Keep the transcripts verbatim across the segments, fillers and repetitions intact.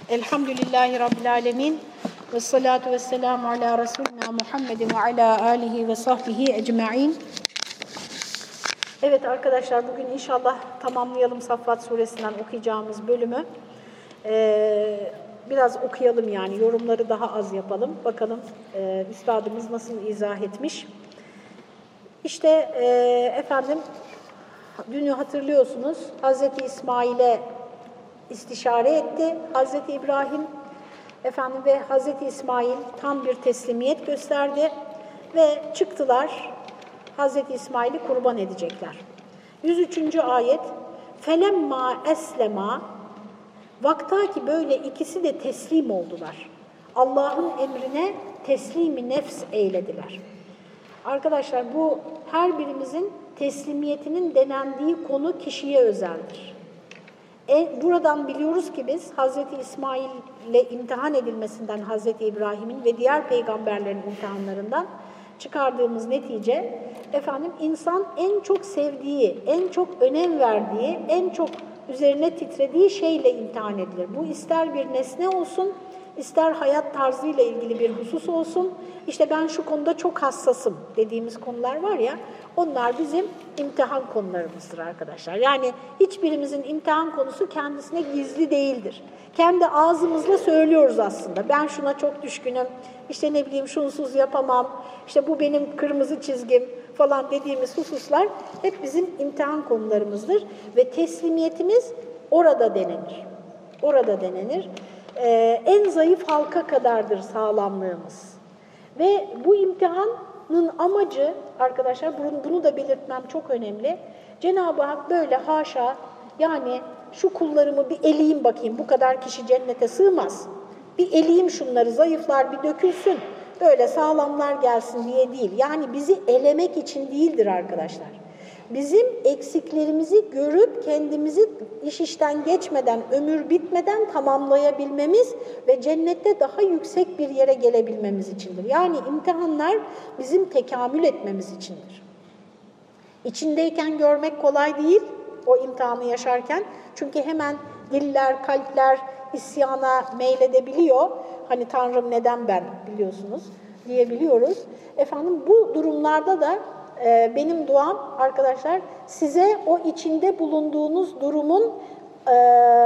Elhamdülillahi Rabbil Alemin. Ve salatu ve selamu ala Resulina Muhammedin ve ala alihi ve sahbihi ecma'in. Evet arkadaşlar, bugün inşallah tamamlayalım Saffat Suresi'nden okuyacağımız bölümü. Ee, biraz okuyalım yani, yorumları daha az yapalım. Bakalım e, üstadımız nasıl izah etmiş. İşte e, efendim, dünü hatırlıyorsunuz, Hazreti İsmail'e istişare etti. Hazreti İbrahim efendim ve Hazreti İsmail tam bir teslimiyet gösterdi ve çıktılar. Hazreti İsmail'i kurban edecekler. yüz üçüncü ayet. Felemma eslema, vakta ki böyle ikisi de teslim oldular. Allah'ın emrine teslimi nefs eylediler. Arkadaşlar, bu her birimizin teslimiyetinin denendiği konu kişiye özeldir. E, buradan biliyoruz ki biz Hazreti İsmail'le imtihan edilmesinden, Hazreti İbrahim'in ve diğer peygamberlerin imtihanlarından çıkardığımız netice, efendim insan en çok sevdiği, en çok önem verdiği, en çok üzerine titrediği şeyle imtihan edilir. Bu ister bir nesne olsun, ister hayat tarzıyla ilgili bir husus olsun. İşte ben şu konuda çok hassasım dediğimiz konular var ya, onlar bizim imtihan konularımızdır arkadaşlar. Yani hiçbirimizin imtihan konusu kendisine gizli değildir. Kendi ağzımızla söylüyoruz aslında. Ben şuna çok düşkünüm, işte ne bileyim şunsuz yapamam, işte bu benim kırmızı çizgim falan dediğimiz hususlar hep bizim imtihan konularımızdır. Ve teslimiyetimiz orada denenir. Orada denenir. Ee, en zayıf halka kadardır sağlamlığımız. Ve bu imtihanın amacı arkadaşlar, bunu, bunu da belirtmem çok önemli. Cenab-ı Hak böyle haşa, yani şu kullarımı bir eleyeyim bakayım, bu kadar kişi cennete sığmaz. Bir eleyeyim şunları, zayıflar bir dökülsün, böyle sağlamlar gelsin diye değil. Yani bizi elemek için değildir arkadaşlar. Bizim eksiklerimizi görüp kendimizi iş işten geçmeden, ömür bitmeden tamamlayabilmemiz ve cennette daha yüksek bir yere gelebilmemiz içindir. Yani imtihanlar bizim tekamül etmemiz içindir. İçindeyken görmek kolay değil, o imtihanı yaşarken. Çünkü hemen diller, kalpler isyana meyledebiliyor. Hani Tanrım neden ben, biliyorsunuz, diyebiliyoruz. Efendim bu durumlarda da e, benim duam arkadaşlar, size o içinde bulunduğunuz durumun e,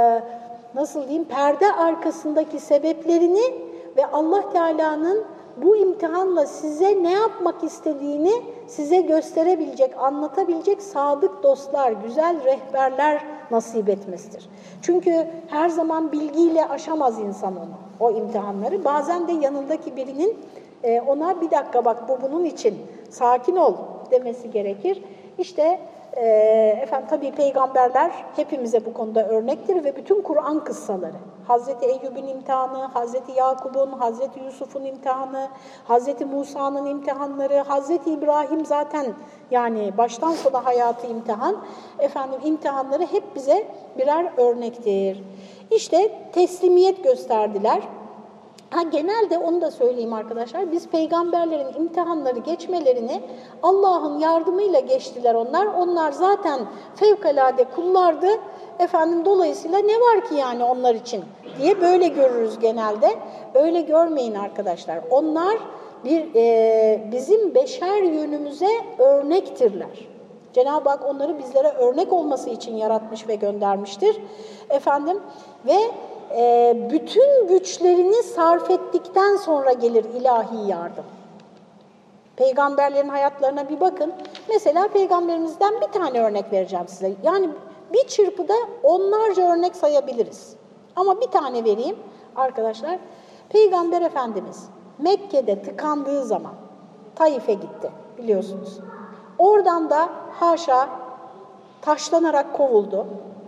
nasıl diyeyim, perde arkasındaki sebeplerini ve Allah Teala'nın bu imtihanla size ne yapmak istediğini size gösterebilecek, anlatabilecek sadık dostlar, güzel rehberler nasip etmesidir. Çünkü her zaman bilgiyle aşamaz insan onu, o imtihanları. Bazen de yanındaki birinin e, ona bir dakika bak bu bunun için, sakin ol demesi gerekir. İşte e, efendim tabii peygamberler hepimize bu konuda örnektir ve bütün Kur'an kıssaları, Hazreti Eyyub'un imtihanı, Hazreti Yakub'un, Hazreti Yusuf'un imtihanı, Hazreti Musa'nın imtihanları, Hazreti İbrahim zaten yani baştan sona hayatı imtihan, efendim imtihanları hep bize birer örnektir. İşte teslimiyet gösterdiler. Ha, genelde onu da söyleyeyim arkadaşlar, biz peygamberlerin imtihanları geçmelerini Allah'ın yardımıyla geçtiler onlar. Onlar zaten fevkalade kullardı. Efendim dolayısıyla ne var ki yani onlar için diye böyle görürüz genelde. Öyle görmeyin arkadaşlar. Onlar bir e, bizim beşer yönümüze örnektirler. Cenab-ı Hak onları bizlere örnek olması için yaratmış ve göndermiştir. Efendim ve e, bütün güçlerini sarf ettikten sonra gelir ilahi yardım. Peygamberlerin hayatlarına bir bakın. Mesela peygamberimizden bir tane örnek vereceğim size. Yani bir çırpıda onlarca örnek sayabiliriz. Ama bir tane vereyim arkadaşlar. Peygamber Efendimiz Mekke'de tıkandığı zaman Taif'e gitti biliyorsunuz. Oradan da haşa taşlanarak kovuldu.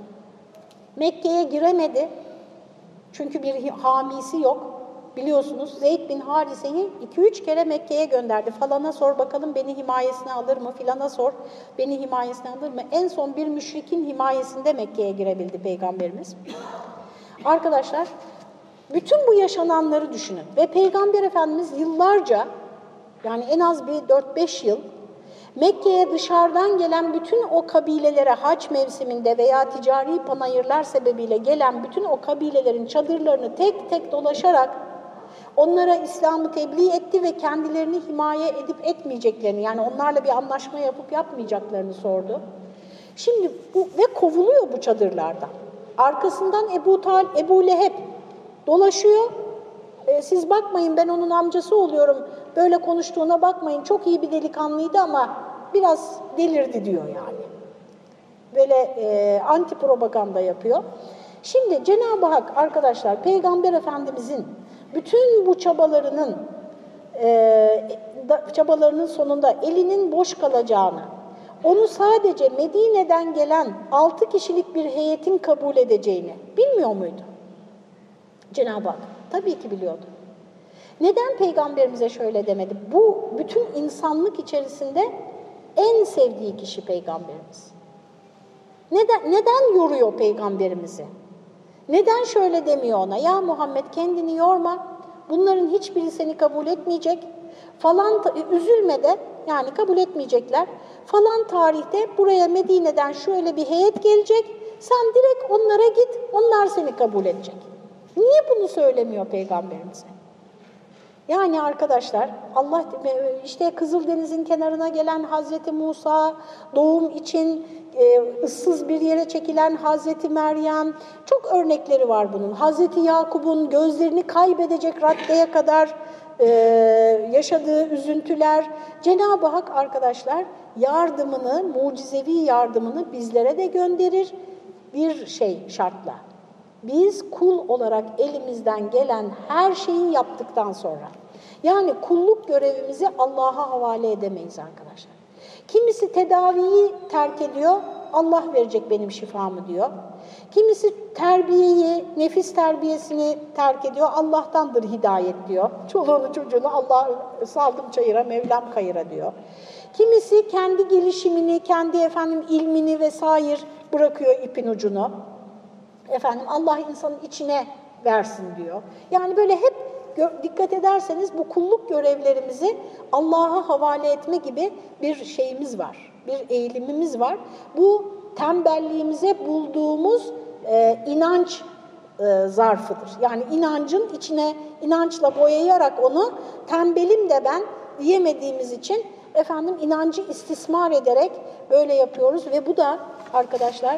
Mekke'ye giremedi. Çünkü bir hamisi yok. Biliyorsunuz Zeyd bin Harise'yi iki üç kere Mekke'ye gönderdi. Falana sor bakalım beni himayesine alır mı? Filana sor beni himayesine alır mı? En son bir müşrikin himayesinde Mekke'ye girebildi Peygamberimiz. Arkadaşlar, bütün bu yaşananları düşünün. Ve Peygamber Efendimiz yıllarca, yani en az bir dört beş yıl Mekke'ye dışarıdan gelen bütün o kabilelere hac mevsiminde veya ticari panayırlar sebebiyle gelen bütün o kabilelerin çadırlarını tek tek dolaşarak onlara İslam'ı tebliğ etti ve kendilerini himaye edip etmeyeceklerini, yani onlarla bir anlaşma yapıp yapmayacaklarını sordu. Şimdi bu ve kovuluyor bu çadırlardan. Arkasından Ebu Tal, Ebu Leheb dolaşıyor. E, siz bakmayın, ben onun amcası oluyorum, böyle konuştuğuna bakmayın, çok iyi bir delikanlıydı ama biraz delirdi diyor yani. Böyle e, anti propaganda yapıyor. Şimdi Cenab-ı Hak arkadaşlar, Peygamber Efendimizin bütün bu çabalarının e, çabalarının sonunda elinin boş kalacağını, onu sadece Medine'den gelen altı kişilik bir heyetin kabul edeceğini bilmiyor muydu Cenab-ı Hak? Tabii ki biliyordu. Neden Peygamberimize şöyle demedi? Bu bütün insanlık içerisinde en sevdiği kişi Peygamberimiz. Neden, neden yoruyor Peygamberimizi? Neden şöyle demiyor ona? Ya Muhammed, kendini yorma, bunların hiçbiri seni kabul etmeyecek. Falan, üzülme de, yani kabul etmeyecekler. Falan tarihte buraya Medine'den şöyle bir heyet gelecek, sen direkt onlara git, onlar seni kabul edecek. Niye bunu söylemiyor Peygamberimize? Yani arkadaşlar, Allah işte Kızıldeniz'in kenarına gelen Hazreti Musa, doğum için e, ıssız bir yere çekilen Hazreti Meryem, çok örnekleri var bunun. Hazreti Yakup'un gözlerini kaybedecek raddeye kadar e, yaşadığı üzüntüler. Cenab-ı Hak arkadaşlar yardımını, mucizevi yardımını bizlere de gönderir bir şey şartla. Biz kul olarak elimizden gelen her şeyi yaptıktan sonra, yani kulluk görevimizi Allah'a havale edemeyiz arkadaşlar. Kimisi tedaviyi terk ediyor, Allah verecek benim şifamı diyor. Kimisi terbiyeyi, nefis terbiyesini terk ediyor, Allah'tandır hidayet diyor. Çoluğunu çocuğunu Allah saldım çayıra, Mevlam kayıra diyor. Kimisi kendi gelişimini, kendi efendim ilmini vesaire bırakıyor ipin ucunu. Efendim Allah insanın içine versin diyor. Yani böyle hep dikkat ederseniz bu kulluk görevlerimizi Allah'a havale etme gibi bir şeyimiz var. Bir eğilimimiz var. Bu tembelliğimize bulduğumuz e, inanç e, zarfıdır. Yani inancın içine inançla boyayarak onu tembelim de ben diyemediğimiz için efendim inancı istismar ederek böyle yapıyoruz ve bu da arkadaşlar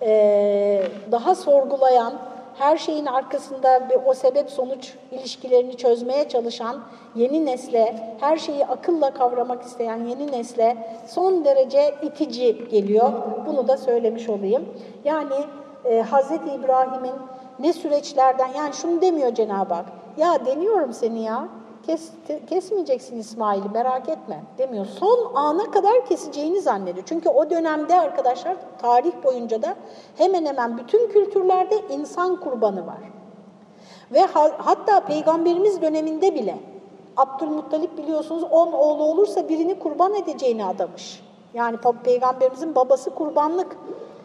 Ee, daha sorgulayan, her şeyin arkasında ve o sebep-sonuç ilişkilerini çözmeye çalışan yeni nesle, her şeyi akılla kavramak isteyen yeni nesle son derece itici geliyor. Bunu da söylemiş olayım. Yani e, Hazreti İbrahim'in ne süreçlerden, yani şunu demiyor Cenab-ı Hak, ya deniyorum seni ya, Kes, kesmeyeceksin İsmail'i, merak etme demiyor. Son ana kadar keseceğini zannediyor. Çünkü o dönemde arkadaşlar tarih boyunca da hemen hemen bütün kültürlerde insan kurbanı var. Ve ha, hatta Peygamberimiz döneminde bile Abdülmuttalip biliyorsunuz on oğlu olursa birini kurban edeceğini adamış. Yani Peygamberimizin babası kurbanlık.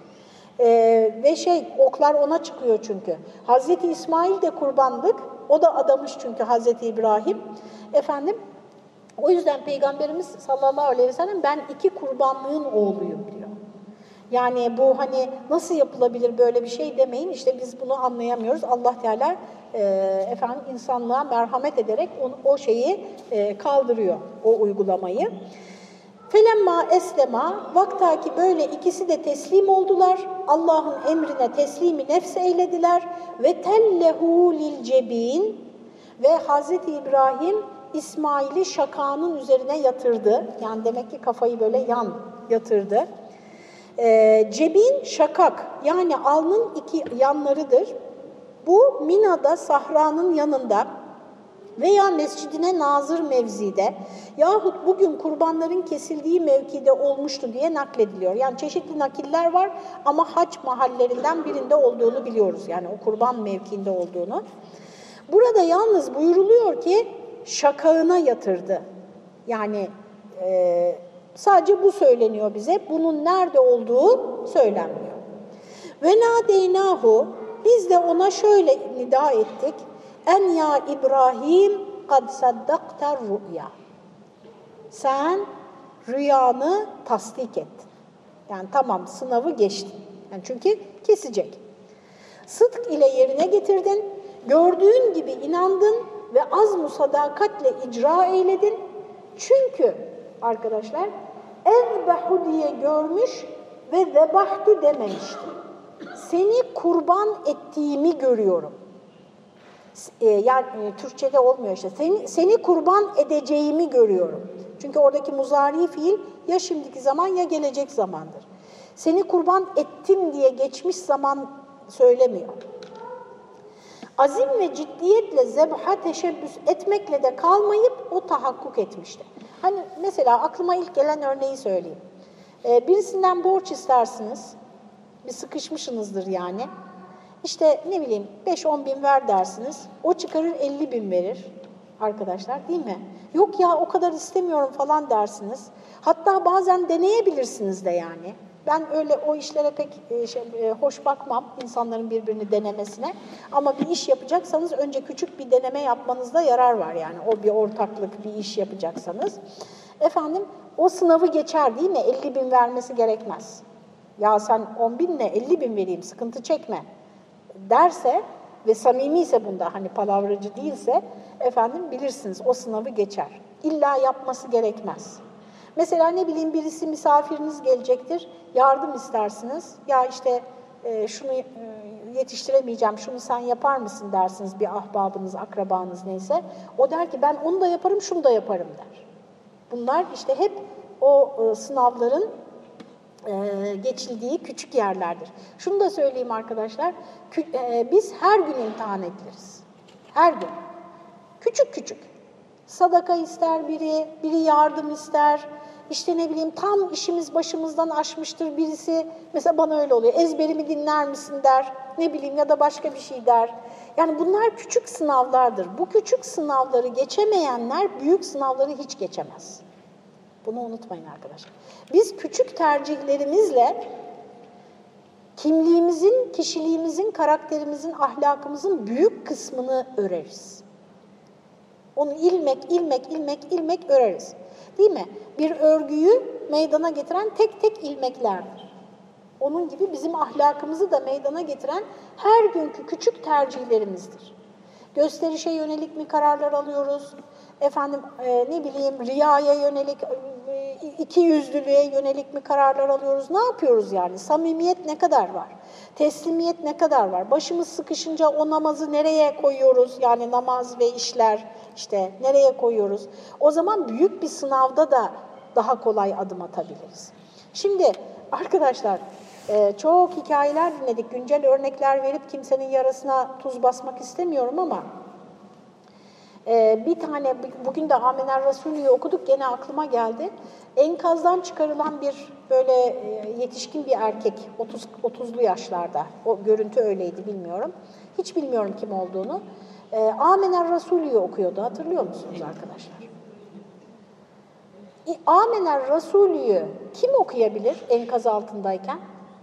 Ee, ve şey oklar ona çıkıyor çünkü. Hazreti İsmail de kurbanlık. O da adamış çünkü Hazreti İbrahim. Efendim, o yüzden Peygamberimiz sallallahu aleyhi ve sellem ben iki kurbanlığın oğluyum diyor. Yani bu hani nasıl yapılabilir böyle bir şey demeyin. İşte biz bunu anlayamıyoruz. Allah Teala e, efendim insanlığa merhamet ederek onu, o şeyi e, kaldırıyor, o uygulamayı. Felemma eslema, vaktaki böyle ikisi de teslim oldular, Allah'ın emrine teslimi nefs eylediler ve tellehu lil cebin ve Hazreti İbrahim İsmail'i şakağının üzerine yatırdı. Yani demek ki kafayı böyle yan yatırdı. Ee, cebin şakak, yani alnın iki yanlarıdır. Bu Mina'da Sahra'nın yanında veya Mescidine nazır mevzide yahut bugün kurbanların kesildiği mevkide olmuştu diye naklediliyor. Yani çeşitli nakiller var ama hac mahallerinden birinde olduğunu biliyoruz. Yani o kurban mevkiinde olduğunu. Burada yalnız buyuruluyor ki şakağına yatırdı. Yani e, sadece bu söyleniyor bize. Bunun nerede olduğu söylenmiyor. Ve nadeynahu, biz de ona şöyle nida ettik. En ya İbrahim kad saddaktar rü'ya. Sen rüyanı tasdik ettin. Yani tamam, sınavı geçtin. Yani çünkü kesecek. Sıdk ile yerine getirdin, gördüğün gibi inandın ve azm-ı sadakatle icra eyledin. Çünkü arkadaşlar, ezbehu diye görmüş ve zebahtu dememişti. Seni kurban ettiğimi görüyorum. Ee, yani e, Türkçe'de olmuyor işte. Seni, seni kurban edeceğimi görüyorum. Çünkü oradaki muzari fiil ya şimdiki zaman ya gelecek zamandır. Seni kurban ettim diye geçmiş zaman söylemiyor. Azim ve ciddiyetle zebha teşebbüs etmekle de kalmayıp o tahakkuk etmişti. Hani mesela aklıma ilk gelen örneği söyleyeyim. Ee, birisinden borç istersiniz, bir sıkışmışsınızdır yani. İşte ne bileyim beş on bin ver dersiniz, o çıkarır elli bin verir arkadaşlar, değil mi? Yok ya o kadar istemiyorum falan dersiniz. Hatta bazen deneyebilirsiniz de yani. Ben öyle o işlere pek e, şey, e, hoş bakmam, insanların birbirini denemesine. Ama bir iş yapacaksanız önce küçük bir deneme yapmanızda yarar var yani. O bir ortaklık, bir iş yapacaksanız. Efendim o sınavı geçer değil mi? elli bin vermesi gerekmez. Ya sen on binle elli bin vereyim, sıkıntı çekme derse ve samimi ise bunda, hani palavracı değilse, efendim bilirsiniz o sınavı geçer. İlla yapması gerekmez. Mesela ne bileyim birisi misafiriniz gelecektir, yardım istersiniz. Ya işte e, şunu e, yetiştiremeyeceğim, şunu sen yapar mısın dersiniz, bir ahbabınız, akrabanız neyse. O der ki ben onu da yaparım, şunu da yaparım der. Bunlar işte hep o e, sınavların e, geçildiği küçük yerlerdir. Şunu da söyleyeyim arkadaşlar, kü, e, biz her gün imtihan ediliriz. Her gün. Küçük küçük. Sadaka ister biri, biri yardım ister. İşte ne bileyim tam işimiz başımızdan aşmıştır birisi. Mesela bana öyle oluyor. Ezberimi dinler misin der. Ne bileyim ya da başka bir şey der. Yani bunlar küçük sınavlardır. Bu küçük sınavları geçemeyenler büyük sınavları hiç geçemez. Bunu unutmayın arkadaşlar. Biz küçük tercihlerimizle kimliğimizin, kişiliğimizin, karakterimizin, ahlakımızın büyük kısmını öreriz. Onu ilmek, ilmek, ilmek, ilmek öreriz. Değil mi? Bir örgüyü meydana getiren tek tek ilmeklerdir. Onun gibi bizim ahlakımızı da meydana getiren her günkü küçük tercihlerimizdir. Gösterişe yönelik mi kararlar alıyoruz? Efendim e, ne bileyim riyaya yönelik, e, ikiyüzlülüğe yönelik mi kararlar alıyoruz? Ne yapıyoruz yani? Samimiyet ne kadar var? Teslimiyet ne kadar var? Başımız sıkışınca o namazı nereye koyuyoruz? Yani namaz ve işler işte nereye koyuyoruz? O zaman büyük bir sınavda da daha kolay adım atabiliriz. Şimdi arkadaşlar e, çok hikayeler dinledik. Güncel örnekler verip kimsenin yarasına tuz basmak istemiyorum ama Ee, bir tane, bugün de Amener Resulü'yü okuduk, gene aklıma geldi. Enkazdan çıkarılan bir böyle yetişkin bir erkek, otuz, otuzlu yaşlarda, o görüntü öyleydi bilmiyorum. Hiç bilmiyorum kim olduğunu. Ee, Amener Resulü'yü okuyordu, hatırlıyor musunuz arkadaşlar? Amener Resulü'yü kim okuyabilir enkaz altındayken?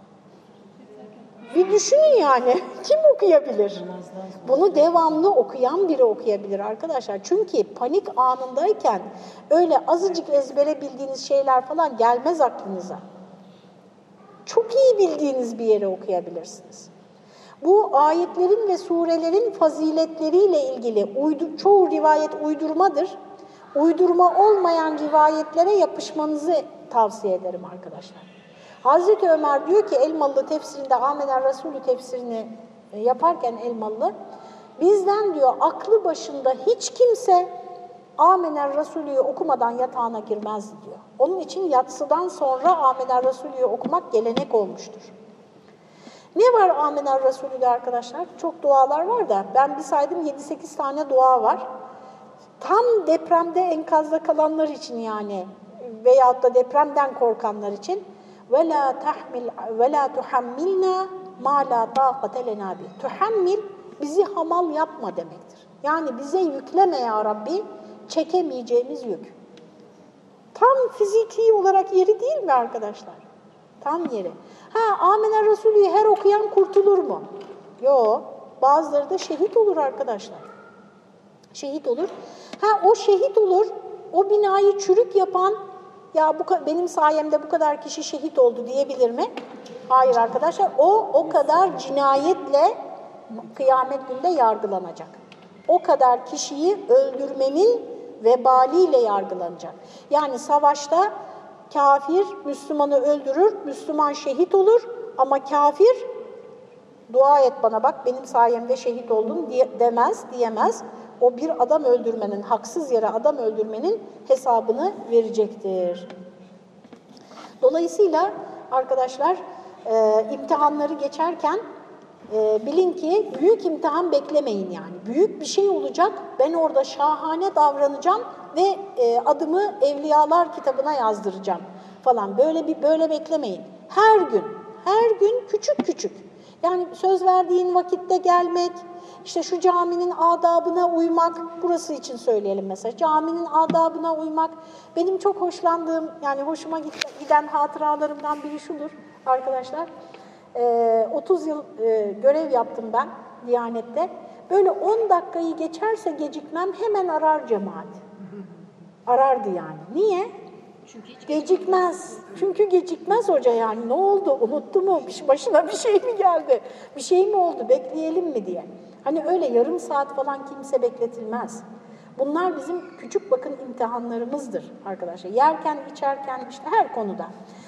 Bir düşünün yani, kim okuyabilir? Bunu devamlı okuyan biri okuyabilir arkadaşlar. Çünkü panik anındayken öyle azıcık ezbere bildiğiniz şeyler falan gelmez aklınıza. Çok iyi bildiğiniz bir yere okuyabilirsiniz. Bu ayetlerin ve surelerin faziletleriyle ilgili uydu, çoğu rivayet uydurmadır. Uydurma olmayan rivayetlere yapışmanızı tavsiye ederim arkadaşlar. Hazreti Ömer diyor ki Elmalı tefsirinde, Amener Resulü tefsirini yaparken Elmalı, bizden diyor aklı başında hiç kimse Amener Resulü'yü okumadan yatağına girmezdi diyor. Onun için yatsıdan sonra Amener Resulü'yü okumak gelenek olmuştur. Ne var Amener Resulü'de arkadaşlar? Çok dualar var da ben bir saydım yedi sekiz tane dua var. Tam depremde enkazda kalanlar için yani veyahut da depremden korkanlar için وَلَا تَحْمِلْ وَلَا تُحَمِّلْنَا مَا لَا طَاقَةَ لَنَا بِهِ. Tuhammil, bizi hamal yapma demektir. Yani bize yükleme ya Rabbi, çekemeyeceğimiz yük. Tam fiziki olarak yeri değil mi arkadaşlar? Tam yeri. Ha, Amener Resulü'yü her okuyan kurtulur mu? Yok. Bazıları da şehit olur arkadaşlar. Şehit olur. Ha, o şehit olur, o binayı çürük yapan ya bu benim sayemde bu kadar kişi şehit oldu diyebilir mi? Hayır arkadaşlar, o o kadar cinayetle kıyamet günde yargılanacak. O kadar kişiyi öldürmenin vebaliyle yargılanacak. Yani savaşta kafir Müslümanı öldürür, Müslüman şehit olur ama kafir dua et bana bak benim sayemde şehit oldun diye, demez, diyemez. O bir adam öldürmenin, haksız yere adam öldürmenin hesabını verecektir. Dolayısıyla arkadaşlar e, imtihanları geçerken e, bilin ki büyük imtihan beklemeyin yani. Büyük bir şey olacak, ben orada şahane davranacağım ve e, adımı Evliyalar kitabına yazdıracağım falan. Böyle bir böyle beklemeyin. Her gün, her gün küçük küçük. Yani söz verdiğin vakitte gelmek, işte şu caminin adabına uymak, burası için söyleyelim mesela, caminin adabına uymak. Benim çok hoşlandığım, yani hoşuma giden hatıralarımdan biri şudur arkadaşlar. Ee, otuz yıl e, görev yaptım ben Diyanet'te. Böyle on dakikayı geçerse gecikmem hemen arar cemaat. Arardı yani. Niye? Çünkü gecikmez. Çünkü gecikmez hoca yani. Ne oldu? Unuttu mu? Başına bir şey mi geldi? Bir şey mi oldu? Bekleyelim mi diye. Hani öyle yarım saat falan kimse bekletilmez. Bunlar bizim küçük bakın imtihanlarımızdır arkadaşlar. Yerken, içerken, işte her konuda.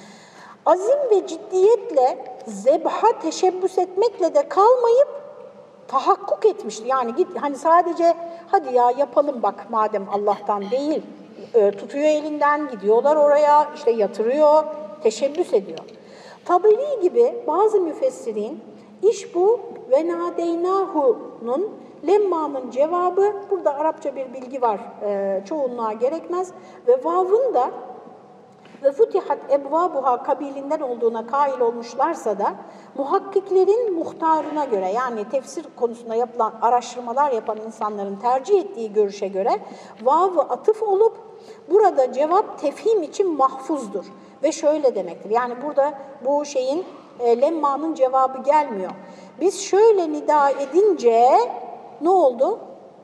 Azim ve ciddiyetle zebha teşebbüs etmekle de kalmayıp tahakkuk etmişti. Yani git hani sadece hadi ya yapalım bak madem Allah'tan değil. Tutuyor elinden, gidiyorlar oraya, işte yatırıyor, teşebbüs ediyor. Taberi gibi bazı müfessirin iş bu ve nadeynahu'nun lemma'nın cevabı, burada Arapça bir bilgi var, e, çoğunluğa gerekmez ve vav'ın da ve futihat ebvabuha kabilinden olduğuna kail olmuşlarsa da muhakkiklerin muhtarına göre, yani tefsir konusunda yapılan araştırmalar yapan insanların tercih ettiği görüşe göre vav-ı atıf olup burada cevap tefhim için mahfuzdur ve şöyle demektir. Yani burada bu şeyin e, lemma'nın cevabı gelmiyor. Biz şöyle nida edince ne oldu?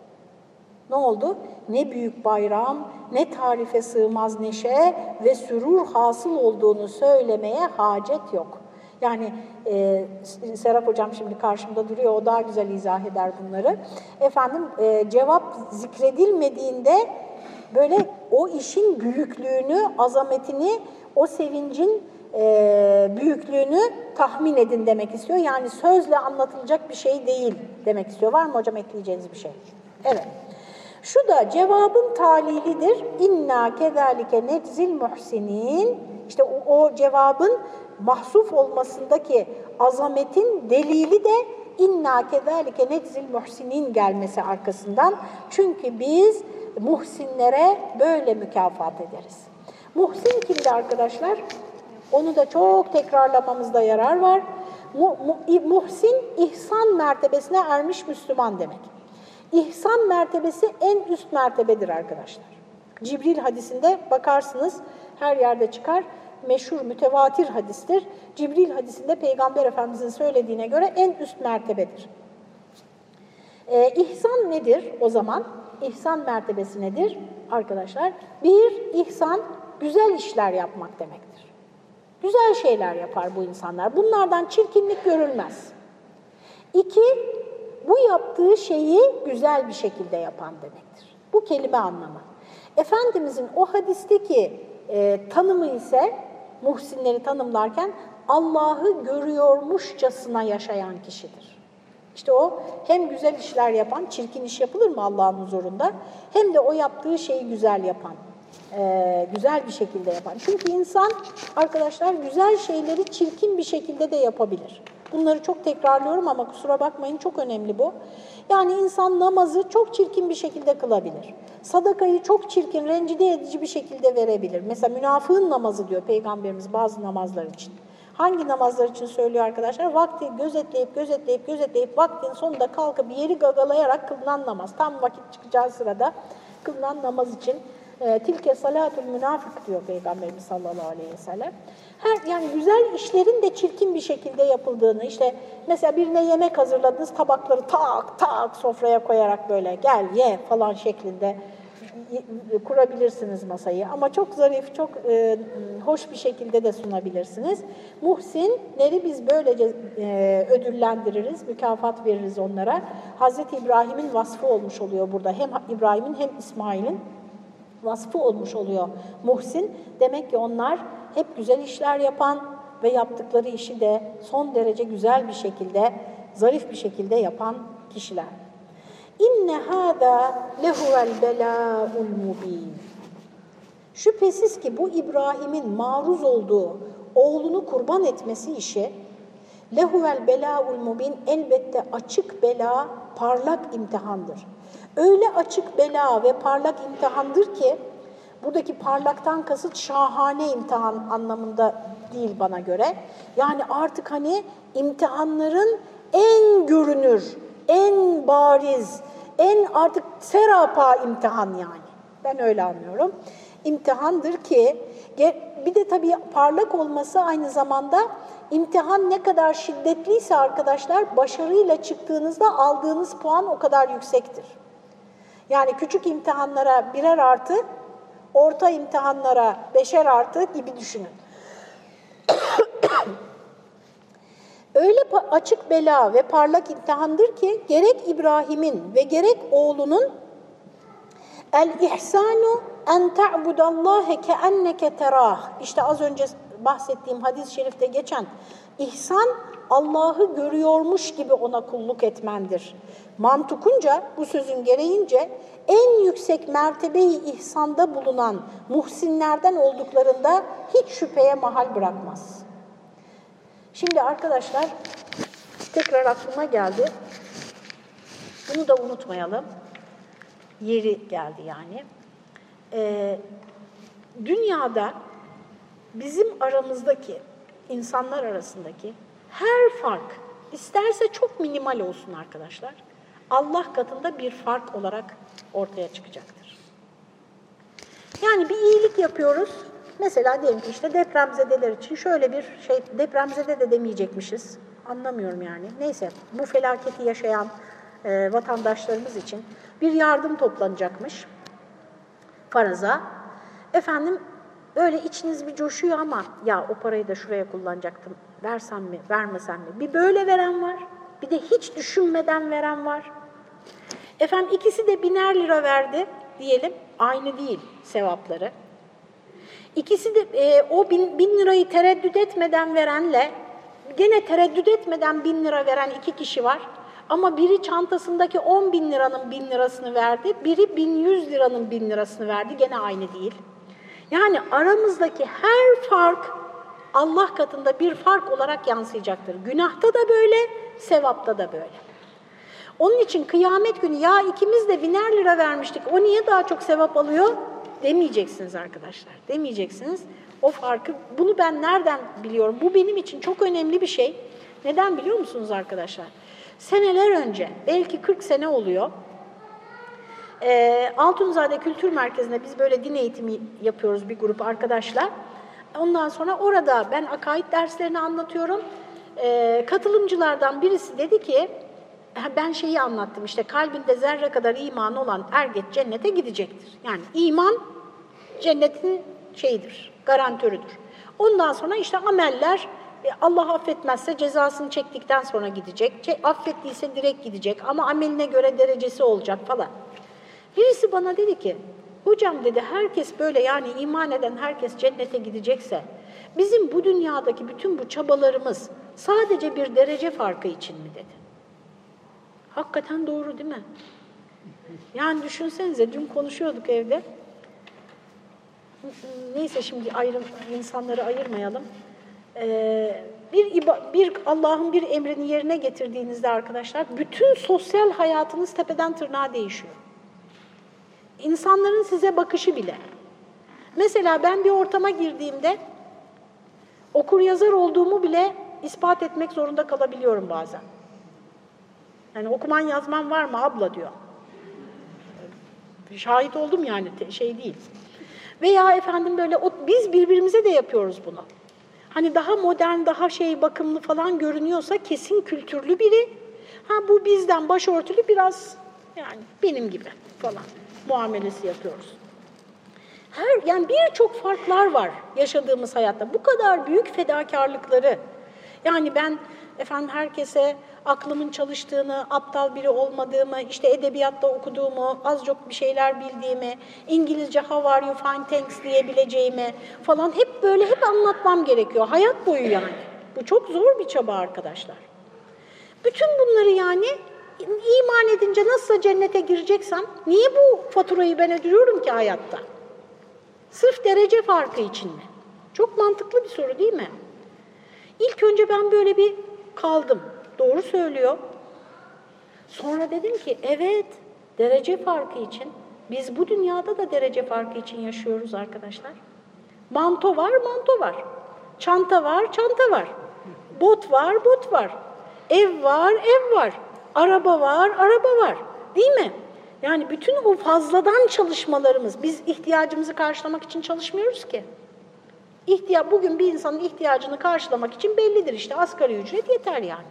Ne oldu? Ne büyük bayram, ne tarife sığmaz neşe ve sürur hasıl olduğunu söylemeye hacet yok. Yani e, Serap Hocam şimdi karşımda duruyor, o daha güzel izah eder bunları. Efendim e, cevap zikredilmediğinde böyle o işin büyüklüğünü, azametini, o sevincin e, büyüklüğünü tahmin edin demek istiyor. Yani sözle anlatılacak bir şey değil demek istiyor. Var mı hocam ekleyeceğiniz bir şey? Evet. Şu da cevabın talilidir. İnna kezalike neczil muhsinin. İşte o, o cevabın mahsuf olmasındaki azametin delili de inna kezalike neczil muhsinin gelmesi arkasından. Çünkü biz muhsinlere böyle mükafat ederiz. Muhsin kimdi arkadaşlar? Onu da çok tekrarlamamızda yarar var. Mu, mu, muhsin, ihsan mertebesine ermiş Müslüman demek. İhsan mertebesi en üst mertebedir arkadaşlar. Cibril hadisinde bakarsınız, her yerde çıkar, meşhur mütevatir hadistir. Cibril hadisinde Peygamber Efendimiz'in söylediğine göre en üst mertebedir. Ee, ihsan nedir o zaman? İhsan mertebesi nedir arkadaşlar? Bir, ihsan güzel işler yapmak demektir. Güzel şeyler yapar bu insanlar. Bunlardan çirkinlik görülmez. İki, bu yaptığı şeyi güzel bir şekilde yapan demektir. Bu kelime anlamı. Efendimizin o hadisteki e, tanımı ise muhsinleri tanımlarken Allah'ı görüyormuşçasına yaşayan kişidir. İşte o hem güzel işler yapan, çirkin iş yapılır mı Allah'ın huzurunda, hem de o yaptığı şeyi güzel yapan, e, güzel bir şekilde yapan. Çünkü insan arkadaşlar güzel şeyleri çirkin bir şekilde de yapabilir. Bunları çok tekrarlıyorum ama kusura bakmayın, çok önemli bu. Yani insan namazı çok çirkin bir şekilde kılabilir. Sadakayı çok çirkin, rencide edici bir şekilde verebilir. Mesela münafığın namazı diyor Peygamberimiz bazı namazlar için. Hangi namazlar için söylüyor arkadaşlar? Vakti gözetleyip, gözetleyip, gözetleyip vaktin sonunda kalkıp yeri gagalayarak kılınan namaz. Tam vakit çıkacağı sırada kılınan namaz için. Tilke salatul münafık diyor Peygamberimiz sallallahu aleyhi ve sellem. Her, yani güzel işlerin de çirkin bir şekilde yapıldığını, işte mesela birine yemek hazırladınız, tabakları tak tak sofraya koyarak böyle gel ye falan şeklinde kurabilirsiniz masayı ama çok zarif, çok e, hoş bir şekilde de sunabilirsiniz. Muhsinleri biz böylece e, ödüllendiririz, mükafat veririz onlara. Hazreti İbrahim'in vasfı olmuş oluyor burada. Hem İbrahim'in hem İsmail'in vasfı olmuş oluyor muhsin. Demek ki onlar hep güzel işler yapan ve yaptıkları işi de son derece güzel bir şekilde, zarif bir şekilde yapan kişiler. İnne hâdâ lehuvel belâ'ul mubîn. Şüphesiz ki bu İbrahim'in maruz olduğu oğlunu kurban etmesi işi lehuvel belâ'ul mubîn elbette açık bela, parlak imtihandır. Öyle açık bela ve parlak imtihandır ki buradaki parlaktan kasıt şahane imtihan anlamında değil bana göre. Yani artık hani imtihanların en görünür, en bariz, en artık serapa imtihan yani. Ben öyle anlıyorum. İmtihandır ki bir de tabii parlak olması aynı zamanda imtihan ne kadar şiddetliyse arkadaşlar başarıyla çıktığınızda aldığınız puan o kadar yüksektir. Yani küçük imtihanlara birer artı, orta imtihanlara beşer artı gibi düşünün. Öyle açık bela ve parlak imtihandır ki gerek İbrahim'in ve gerek oğlunun el-ihsanu en ta'budallâhe keenneke terâh. İşte az önce bahsettiğim hadis-i şerifte geçen ihsan Allah'ı görüyormuş gibi ona kulluk etmendir. Mantukunca bu sözün gereğince en yüksek mertebeyi ihsanda bulunan muhsinlerden olduklarında hiç şüpheye mahal bırakmaz. Şimdi arkadaşlar tekrar aklıma geldi. Bunu da unutmayalım. Yeri geldi yani. Ee, dünyada bizim aramızdaki, insanlar arasındaki her fark, isterse çok minimal olsun arkadaşlar, Allah katında bir fark olarak ortaya çıkacaktır. Yani bir iyilik yapıyoruz. Mesela diyelim ki işte depremzedeler için şöyle bir şey, depremzede de demeyecekmişiz. Anlamıyorum yani. Neyse, bu felaketi yaşayan e, vatandaşlarımız için bir yardım toplanacakmış. Faraza. Efendim, böyle içiniz bir coşuyor ama ya o parayı da şuraya kullanacaktım. Versem mi, vermesem mi? Bir böyle veren var. Bir de hiç düşünmeden veren var. Efendim ikisi de biner lira verdi diyelim. Aynı değil sevapları. İkisi de e, o bin, bin lirayı tereddüt etmeden verenle gene tereddüt etmeden bin lira veren iki kişi var. Ama biri çantasındaki on bin liranın bin lirasını verdi, biri bin yüz liranın bin lirasını verdi. Gene aynı değil. Yani aramızdaki her fark Allah katında bir fark olarak yansıyacaktır. Günahta da böyle, sevapta da böyle. Onun için kıyamet günü ya ikimiz de biner lira vermiştik, o niye daha çok sevap alıyor demeyeceksiniz arkadaşlar. Demeyeceksiniz. O farkı, bunu ben nereden biliyorum? Bu benim için çok önemli bir şey. Neden biliyor musunuz arkadaşlar? Seneler önce, belki kırk sene oluyor, e, Altunzade Kültür Merkezi'nde biz böyle din eğitimi yapıyoruz bir grup arkadaşlar. Ondan sonra orada ben akaid derslerini anlatıyorum. E, katılımcılardan birisi dedi ki, ben şeyi anlattım işte kalbinde zerre kadar iman olan erget cennete gidecektir. Yani iman cennetin şeyidir, garantörüdür. Ondan sonra işte ameller Allah affetmezse cezasını çektikten sonra gidecek. Affettiyse direkt gidecek ama ameline göre derecesi olacak falan. Birisi bana dedi ki, hocam dedi herkes böyle yani iman eden herkes cennete gidecekse bizim bu dünyadaki bütün bu çabalarımız sadece bir derece farkı için mi dedi. Hakikaten doğru değil mi? Yani düşünsenize, dün konuşuyorduk evde. Neyse şimdi ayrım, insanları ayırmayalım. Ee, bir bir Allah'ın bir emrini yerine getirdiğinizde arkadaşlar, bütün sosyal hayatınız tepeden tırnağa değişiyor. İnsanların size bakışı bile. Mesela ben bir ortama girdiğimde okur yazar olduğumu bile ispat etmek zorunda kalabiliyorum bazen. Yani okuman yazman var mı abla diyor. Şahit oldum yani şey değil. Veya efendim böyle o, biz birbirimize de yapıyoruz bunu. Hani daha modern, daha şey bakımlı falan görünüyorsa kesin kültürlü biri. Ha bu bizden başörtülü biraz yani benim gibi falan. muamelesi yapıyoruz. Her, yani birçok farklar var yaşadığımız hayatta. Bu kadar büyük fedakarlıkları. Yani ben efendim herkese aklımın çalıştığını, aptal biri olmadığımı, işte edebiyatta okuduğumu, az çok bir şeyler bildiğimi, İngilizce how are you, fine thanks diyebileceğimi falan hep böyle hep anlatmam gerekiyor. Hayat boyu yani. Bu çok zor bir çaba arkadaşlar. Bütün bunları yani iman edince nasılsa cennete gireceksem niye bu faturayı ben ödüyorum ki hayatta? Sırf derece farkı için mi? Çok mantıklı bir soru değil mi? İlk önce ben böyle bir kaldım. Doğru söylüyor. Sonra dedim ki evet, derece farkı için. Biz bu dünyada da derece farkı için yaşıyoruz arkadaşlar. Manto var, manto var. Çanta var, çanta var. Bot var, bot var. Ev var, ev var. Araba var, araba var. Değil mi? Yani bütün o fazladan çalışmalarımız, biz ihtiyacımızı karşılamak için çalışmıyoruz ki. İhtiya, bugün bir insanın ihtiyacını karşılamak için bellidir işte, asgari ücret yeter yani.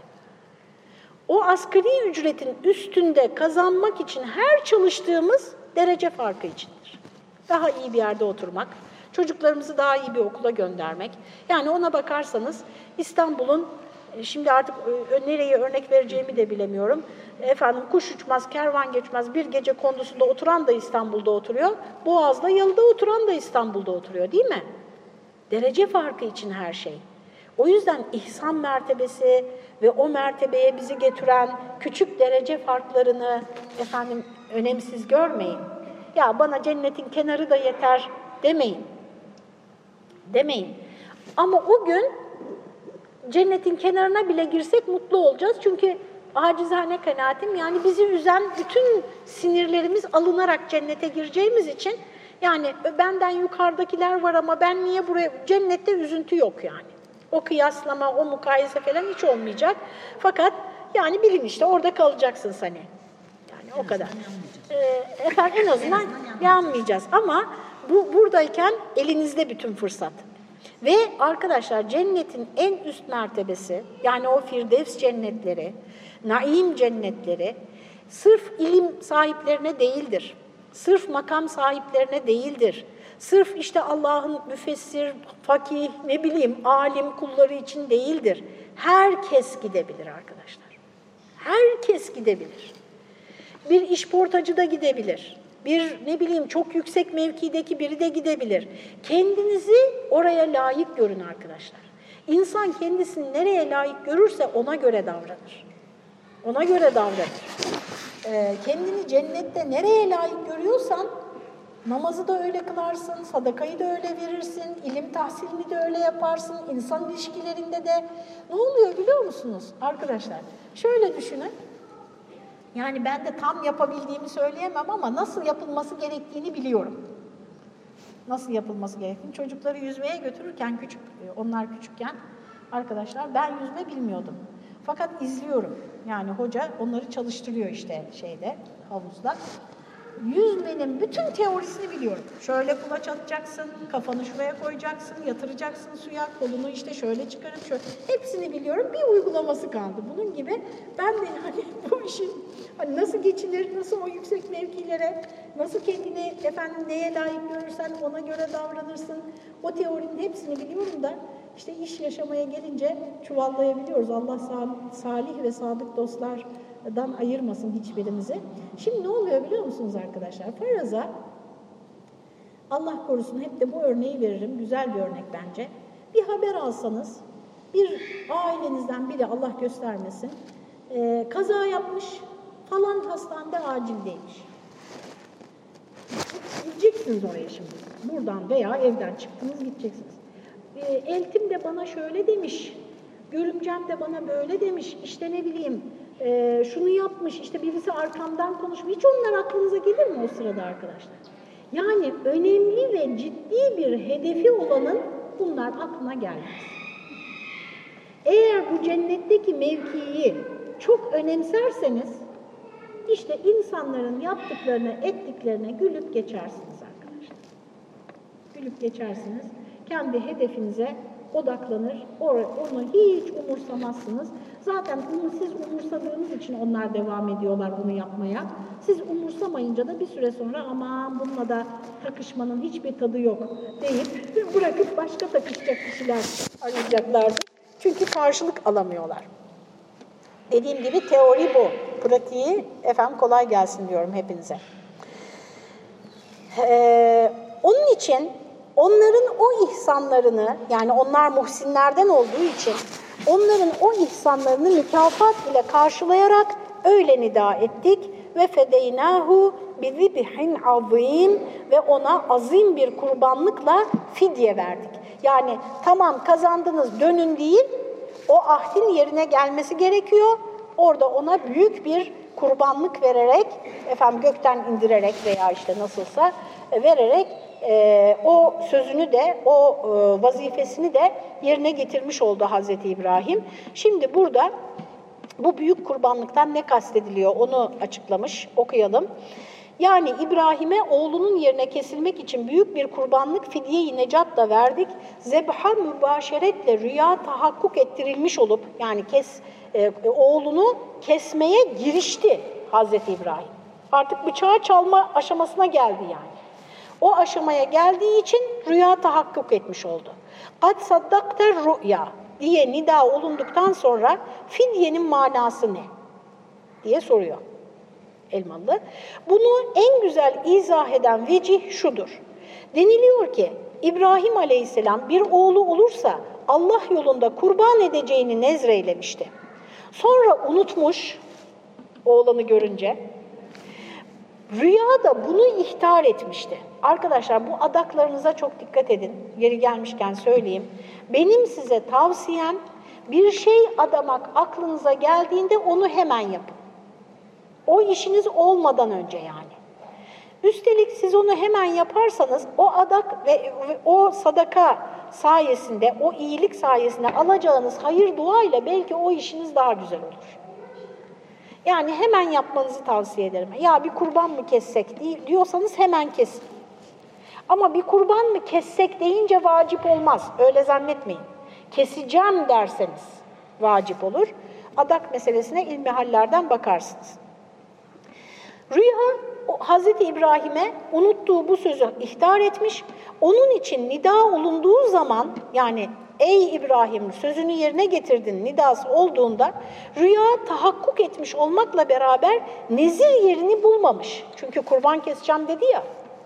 O asgari ücretin üstünde kazanmak için her çalıştığımız derece farkı içindir. Daha iyi bir yerde oturmak, çocuklarımızı daha iyi bir okula göndermek. Yani ona bakarsanız İstanbul'un, şimdi artık nereye örnek vereceğimi de bilemiyorum. Efendim kuş uçmaz, kervan geçmez, bir gece kondusunda oturan da İstanbul'da oturuyor. Boğaz'da, Yalı'da oturan da İstanbul'da oturuyor değil mi? Derece farkı için her şey. O yüzden ihsan mertebesi ve o mertebeye bizi getiren küçük derece farklarını efendim önemsiz görmeyin. Ya bana cennetin kenarı da yeter demeyin. Demeyin. Ama o gün cennetin kenarına bile girsek mutlu olacağız. Çünkü acizane kanaatim yani bizi üzen bütün sinirlerimiz alınarak cennete gireceğimiz için yani benden yukarıdakiler var ama ben niye buraya, cennette üzüntü yok yani. O kıyaslama, o mukayese falan hiç olmayacak. Fakat yani bilin işte orada kalacaksınız hani. Yani o kadar. Ee, efendim en azından yanmayacağız ama bu buradayken elinizde bütün fırsat. Ve arkadaşlar cennetin en üst mertebesi yani o Firdevs cennetleri, naim cennetleri sırf ilim sahiplerine değildir. Sırf makam sahiplerine değildir. Sırf işte Allah'ın müfessir, fakih, ne bileyim alim kulları için değildir. Herkes gidebilir arkadaşlar. Herkes gidebilir. Bir işportacı da gidebilir. Bir ne bileyim çok yüksek mevkideki biri de gidebilir. Kendinizi oraya layık görün arkadaşlar. İnsan kendisini nereye layık görürse ona göre davranır. Ona göre davranır. Ee, kendini cennette nereye layık görüyorsan namazı da öyle kılarsın, sadakayı da öyle verirsin, ilim tahsilini de öyle yaparsın, insan ilişkilerinde de. Ne oluyor biliyor musunuz arkadaşlar? Şöyle düşünün. Yani ben de tam yapabildiğimi söyleyemem ama nasıl yapılması gerektiğini biliyorum. Nasıl yapılması gerektiğini. Çocukları yüzmeye götürürken, küçük, onlar küçükken arkadaşlar ben yüzme bilmiyordum. Fakat izliyorum. Yani hoca onları çalıştırıyor işte şeyde, havuzda. Yüzmenin bütün teorisini biliyorum. Şöyle kulaç atacaksın, kafanı şuraya koyacaksın, yatıracaksın suya, kolunu işte şöyle çıkarıp şöyle. Hepsini biliyorum. Bir uygulaması kaldı. Bunun gibi ben de hani bu işin hani nasıl geçilir, nasıl o yüksek mevkilere, nasıl kendini efendim neye layık görürsen ona göre davranırsın. O teorinin hepsini biliyorum da işte iş yaşamaya gelince çuvallayabiliyoruz. Allah salih ve sadık dostlardan ayırmasın hiçbirimizi. Şimdi ne oluyor biliyor musunuz arkadaşlar? Faraza, Allah korusun hep de bu örneği veririm. Güzel bir örnek bence. Bir haber alsanız, bir ailenizden biri Allah göstermesin, e, kaza yapmış, falan hastanede acildeymiş. Gideceksiniz oraya şimdi. Buradan veya evden çıktınız gideceksiniz. E, eltim de bana şöyle demiş, görümcem de bana böyle demiş, işte ne bileyim, e, şunu yapmış, işte birisi arkamdan konuşmuş. Hiç onlar aklınıza gelir mi o sırada arkadaşlar? Yani önemli ve ciddi bir hedefi olanın bunlar aklına gelmez. Eğer bu cennetteki mevkiyi çok önemserseniz, işte insanların yaptıklarına, ettiklerine gülüp geçersiniz arkadaşlar. Gülüp geçersiniz. Kendi hedefinize odaklanır, onu hiç umursamazsınız. Zaten bunu siz umursadığınız için onlar devam ediyorlar bunu yapmaya. Siz umursamayınca da bir süre sonra aman bununla da takışmanın hiçbir tadı yok deyip bırakıp başka takışacak kişiler arayacaklardı. Çünkü karşılık alamıyorlar. Dediğim gibi teori bu. Pratiği efendim kolay gelsin diyorum hepinize. Ee, onun için onların o ihsanlarını, yani onlar muhsinlerden olduğu için onların o ihsanlarını mükafat ile karşılayarak öyle nida ettik ve fedeynahu bizibihin azim ve ona azim bir kurbanlıkla fidye verdik. Yani tamam kazandınız dönün değil, o ahdin yerine gelmesi gerekiyor. Orada ona büyük bir kurbanlık vererek, efendim gökten indirerek veya işte nasılsa vererek e, o sözünü de, o e, vazifesini de yerine getirmiş oldu Hazreti İbrahim. Şimdi burada bu büyük kurbanlıktan ne kastediliyor onu açıklamış, okuyalım. Yani İbrahim'e oğlunun yerine kesilmek için büyük bir kurbanlık fidye-i necat da verdik. Zebha mübaşeretle rüya tahakkuk ettirilmiş olup, yani kes, e, oğlunu kesmeye girişti Hazreti İbrahim. Artık bıçağı çalma aşamasına geldi yani. O aşamaya geldiği için rüya tahakkuk etmiş oldu. قَدْ صَدَّقْتَ الرُّؤْيَا diye nida olunduktan sonra fidyenin manası ne diye soruyor Elmalı. Bunu en güzel izah eden vecih şudur. Deniliyor ki İbrahim Aleyhisselam bir oğlu olursa Allah yolunda kurban edeceğini nezreylemişti. Sonra unutmuş oğlanı görünce. Rüyada bunu ihtar etmişti. Arkadaşlar bu adaklarınıza çok dikkat edin. Yeri gelmişken söyleyeyim. Benim size tavsiyem bir şey adamak aklınıza geldiğinde onu hemen yapın. O işiniz olmadan önce yani. Üstelik siz onu hemen yaparsanız o adak ve, ve o sadaka sayesinde, o iyilik sayesinde alacağınız hayır duayla belki o işiniz daha güzel olur. Yani hemen yapmanızı tavsiye ederim. Ya bir kurban mı kessek diyorsanız hemen kesin. Ama bir kurban mı kessek deyince vacip olmaz. Öyle zannetmeyin. Keseceğim derseniz vacip olur. Adak meselesine ilmihallerden bakarsınız. Rüya Hazreti İbrahim'e unuttuğu bu sözü ihtar etmiş. Onun için nida olunduğu zaman, yani ey İbrahim sözünü yerine getirdin nidası olduğunda rüya tahakkuk etmiş olmakla beraber nezir yerini bulmamış. Çünkü kurban keseceğim dedi ya.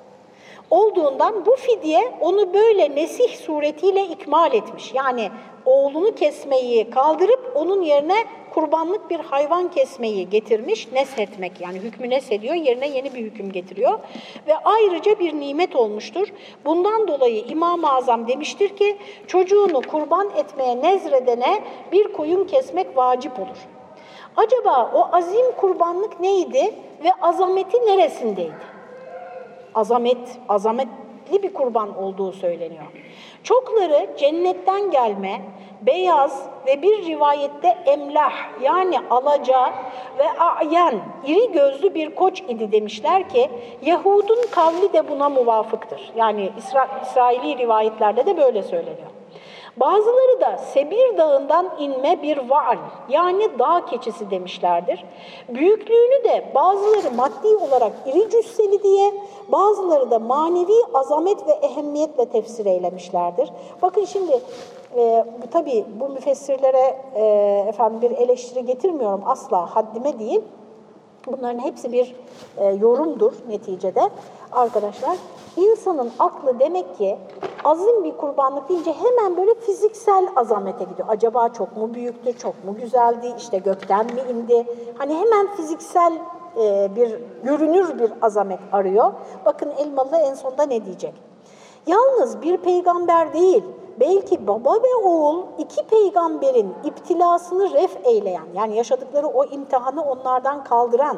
Olduğundan bu fidye onu böyle nesih suretiyle ikmal etmiş. Yani oğlunu kesmeyi kaldırıp onun yerine kurbanlık bir hayvan kesmeyi getirmiş, neshetmek yani hükmü neshediyor, yerine yeni bir hüküm getiriyor ve ayrıca bir nimet olmuştur. Bundan dolayı İmam-ı Azam demiştir ki çocuğunu kurban etmeye nezredene bir koyun kesmek vacip olur. Acaba o azim kurbanlık neydi ve azameti neresindeydi? Azamet, azametli bir kurban olduğu söyleniyor. Çokları cennetten gelme, beyaz ve bir rivayette emlah yani alaca ve a'yan iri gözlü bir koç idi demişler ki Yahud'un kavli de buna muvafıktır. Yani İsra İsraili rivayetlerde de böyle söyleniyor. Bazıları da Sebir Dağı'ndan inme bir vaal yani dağ keçisi demişlerdir. Büyüklüğünü de bazıları maddi olarak iri cüsseli diye, bazıları da manevi azamet ve ehemmiyetle tefsir eylemişlerdir. Bakın şimdi e, bu, tabii bu müfessirlere e, efendim bir eleştiri getirmiyorum asla haddime değil. Bunların hepsi bir e, yorumdur neticede. Arkadaşlar, insanın aklı demek ki azim bir kurbanlık deyince hemen böyle fiziksel azamete gidiyor. Acaba çok mu büyüktü, çok mu güzeldi, işte gökten mi indi? Hani hemen fiziksel e, bir, görünür bir azamet arıyor. Bakın Elmalı en sonunda ne diyecek? Yalnız bir peygamber değil, belki baba ve oğul iki peygamberin iptilasını ref eyleyen, yani yaşadıkları o imtihanı onlardan kaldıran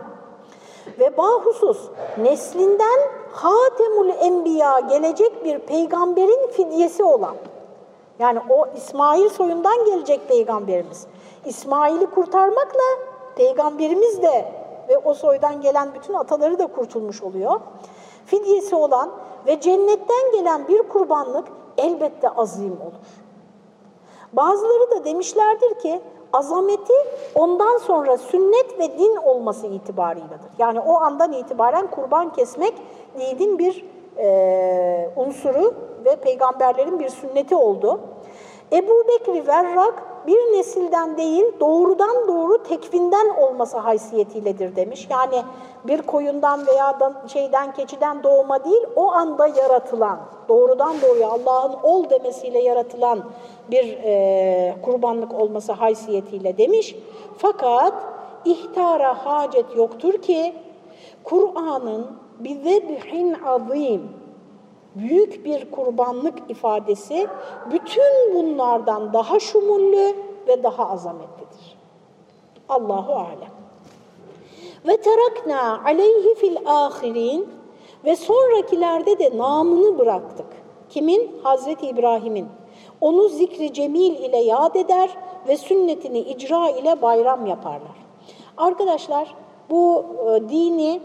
ve bahusus neslinden Hatemul Enbiya gelecek bir peygamberin fidyesi olan, yani o İsmail soyundan gelecek peygamberimiz. İsmail'i kurtarmakla peygamberimiz de ve o soydan gelen bütün ataları da kurtulmuş oluyor. Fidyesi olan ve cennetten gelen bir kurbanlık elbette azim olur. Bazıları da demişlerdir ki azameti ondan sonra sünnet ve din olması itibarıyladır. Yani o andan itibaren kurban kesmek dinin bir e, unsuru ve peygamberlerin bir sünneti oldu. Ebu Bekr Verrak bir nesilden değil doğrudan doğru tekvinden olması haysiyetiyledir demiş. Yani bir koyundan veya da şeyden keçiden doğma değil, o anda yaratılan, doğrudan doğruya Allah'ın ol demesiyle yaratılan bir e, kurbanlık olması haysiyetiyle demiş. Fakat ihtara hacet yoktur ki Kur'an'ın bizebhin azim, büyük bir kurbanlık ifadesi bütün bunlardan daha şumullü ve daha azametlidir. Allahu alem. Ve terakna aleyhi fil ahirin, ve sonrakilerde de namını bıraktık. Kimin? Hazreti İbrahim'in. Onu zikri cemil ile yad eder ve sünnetini icra ile bayram yaparlar. Arkadaşlar bu e, dini,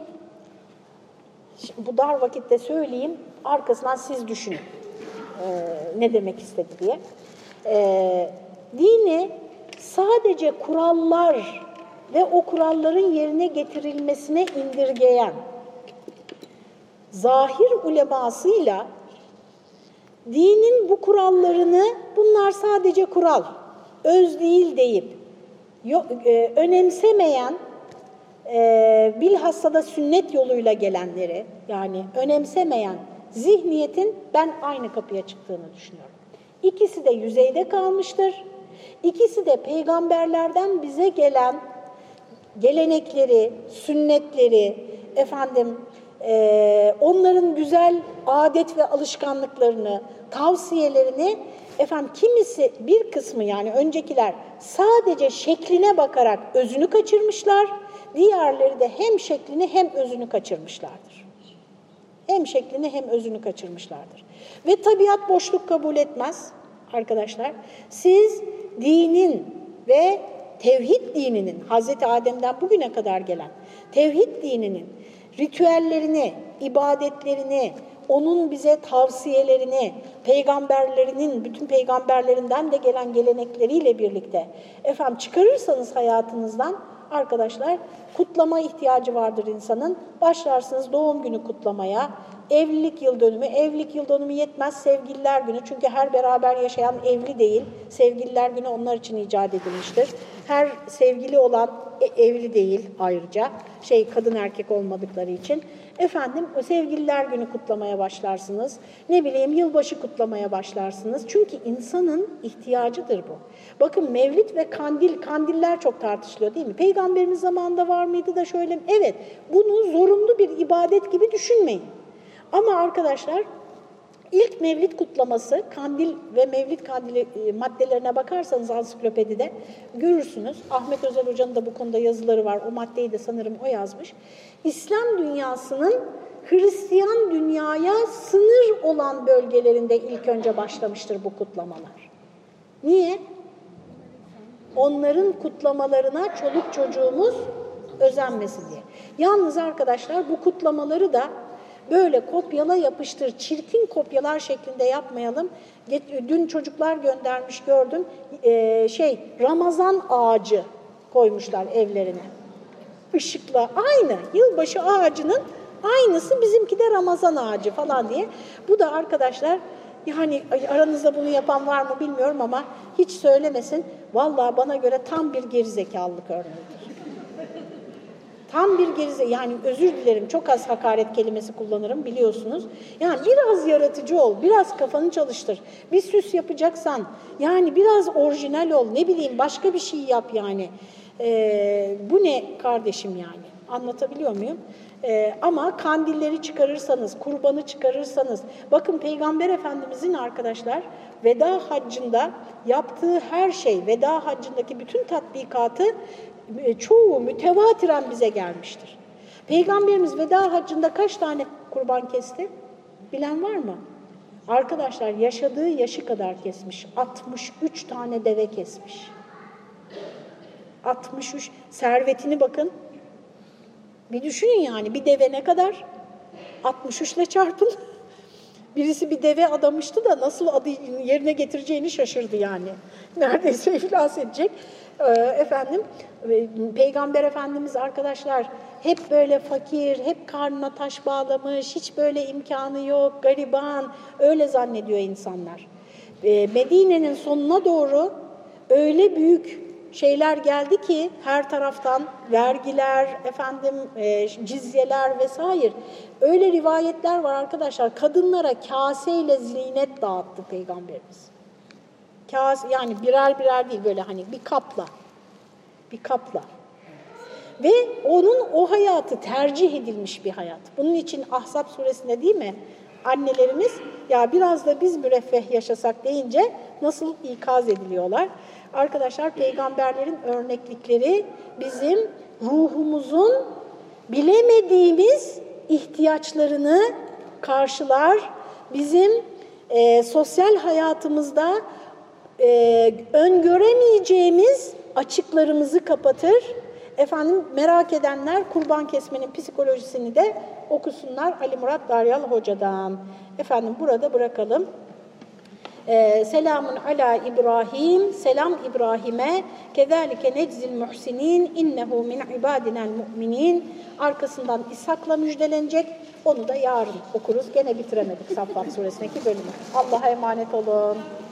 bu dar vakitte söyleyeyim, arkasından siz düşünün e, ne demek istedi diye. E, dini sadece kurallar ve o kuralların yerine getirilmesine indirgeyen zahir ulemasıyla dinin bu kurallarını, bunlar sadece kural, öz değil deyip yo, e, önemsemeyen, e, bilhassa da sünnet yoluyla gelenleri, yani önemsemeyen zihniyetin ben aynı kapıya çıktığını düşünüyorum. İkisi de yüzeyde kalmıştır. İkisi de peygamberlerden bize gelen gelenekleri, sünnetleri, efendim, e, onların güzel adet ve alışkanlıklarını, tavsiyelerini, efendim kimisi, bir kısmı yani öncekiler sadece şekline bakarak özünü kaçırmışlar, diğerleri de hem şeklini hem özünü kaçırmışlardır. Hem şeklini hem özünü kaçırmışlardır. Ve tabiat boşluk kabul etmez arkadaşlar. Siz dinin ve tevhid dininin, Hazreti Adem'den bugüne kadar gelen tevhid dininin ritüellerini, ibadetlerini, onun bize tavsiyelerini, peygamberlerinin, bütün peygamberlerinden de gelen gelenekleriyle birlikte efendim çıkarırsanız hayatınızdan, arkadaşlar, kutlama ihtiyacı vardır insanın. Başlarsınız doğum günü kutlamaya, evlilik yıl dönümü, evlilik yıl dönümü yetmez, sevgililer günü. Çünkü her beraber yaşayan evli değil, sevgililer günü onlar için icat edilmiştir. Her sevgili olan evli değil ayrıca, şey kadın erkek olmadıkları için. Efendim o sevgililer günü kutlamaya başlarsınız, ne bileyim yılbaşı kutlamaya başlarsınız. Çünkü insanın ihtiyacıdır bu. Bakın Mevlid ve kandil, kandiller çok tartışılıyor değil mi? Peygamberimiz zamanında var mıydı da şöyle mi? Evet, bunu zorunlu bir ibadet gibi düşünmeyin. Ama arkadaşlar ilk Mevlid kutlaması, kandil ve Mevlid kandili maddelerine bakarsanız ansiklopedide görürsünüz. Ahmet Özel Hoca'nın da bu konuda yazıları var. O maddeyi de sanırım o yazmış. İslam dünyasının Hristiyan dünyaya sınır olan bölgelerinde ilk önce başlamıştır bu kutlamalar. Niye? Onların kutlamalarına çoluk çocuğumuz özenmesin diye. Yalnız arkadaşlar bu kutlamaları da böyle kopyala yapıştır, çirkin kopyalar şeklinde yapmayalım. Dün çocuklar göndermiş gördüm, ee, şey Ramazan ağacı koymuşlar evlerine. Işıkla aynı, yılbaşı ağacının aynısı, bizimki de Ramazan ağacı falan diye. Bu da arkadaşlar, yani aranızda bunu yapan var mı bilmiyorum ama hiç söylemesin. Vallahi bana göre tam bir gerizekalılık örneğidir. Tam bir gerize, yani özür dilerim, çok az hakaret kelimesi kullanırım biliyorsunuz. Yani biraz yaratıcı ol, biraz kafanı çalıştır. Bir süs yapacaksan yani biraz orijinal ol, ne bileyim başka bir şey yap yani. Ee, bu ne kardeşim yani? Anlatabiliyor muyum? Ee, ama kandilleri çıkarırsanız, kurbanı çıkarırsanız, bakın Peygamber Efendimizin arkadaşlar veda haccında yaptığı her şey, veda haccındaki bütün tatbikatı çoğu mütevatiren bize gelmiştir. Peygamberimiz veda haccında kaç tane kurban kesti? Bilen var mı? Arkadaşlar yaşadığı yaşı kadar kesmiş. altmış üç tane deve kesmiş. altmış üç, servetini bakın. Bir düşünün yani, bir deve ne kadar? altmış üç ile çarpın. Birisi bir deve adamıştı da nasıl adı yerine getireceğini şaşırdı yani. Neredeyse iflas edecek. Ee, efendim, Peygamber Efendimiz arkadaşlar hep böyle fakir, hep karnına taş bağlamış, hiç böyle imkanı yok, gariban, öyle zannediyor insanlar. Ee, Medine'nin sonuna doğru öyle büyük şeyler geldi ki her taraftan vergiler, efendim e, cizyeler vesaire. Öyle rivayetler var arkadaşlar. Kadınlara kaseyle zinet dağıttı Peygamberimiz. Kase, yani birer birer değil, böyle hani bir kapla. Bir kapla. Ve onun o hayatı tercih edilmiş bir hayat. Bunun için Ahzab suresinde değil mi? Annelerimiz ya biraz da biz müreffeh yaşasak deyince nasıl ikaz ediliyorlar. Arkadaşlar peygamberlerin örneklikleri bizim ruhumuzun bilemediğimiz ihtiyaçlarını karşılar. Bizim e, sosyal hayatımızda e, öngöremeyeceğimiz açıklarımızı kapatır. Efendim merak edenler kurban kesmenin psikolojisini de okusunlar Ali Murat Daryal Hoca'dan. Efendim burada bırakalım. Ee, selamun ala İbrahim, selam İbrahim'e, kezalike neczil muhsinin, innehu min ibadinel mu'minin. Arkasından İshak'la müjdelenecek. Onu da yarın okuruz. Gene bitiremedik Saffat suresindeki bölümü. Allah'a emanet olun.